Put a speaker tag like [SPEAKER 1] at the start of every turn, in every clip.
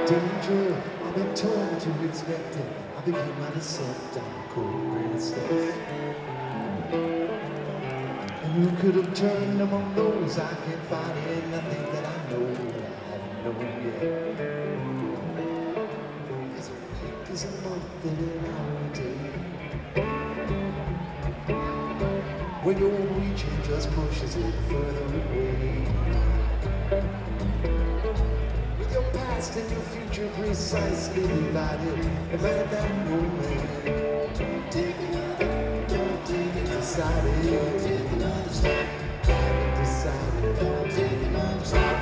[SPEAKER 1] Danger, I've been told to expect it. I became my decept on the cold granite steps. And who could have turned among those I can't find in nothing that I know that I haven't known yet. As a week is a month and an hour a day. When your reaching just pushes it further away. With your past and your future precisely divided, and at that moment, don't take it, decided, take another step, decided, don't take another step.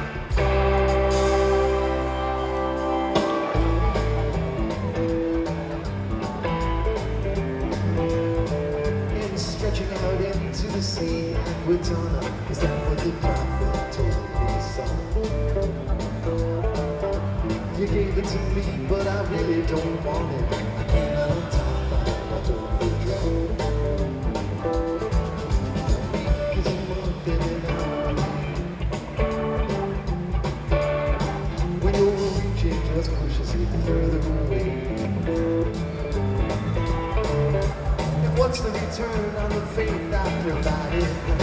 [SPEAKER 1] And stretching out into the sea, Aquitana, is that what the prophet told me, son? You gave it to me, but I really don't want it. I came out on top, I don't feel drunk. Cause I'm nothing and when your reaching just pushes it further away. And what's the return on the faith I provided?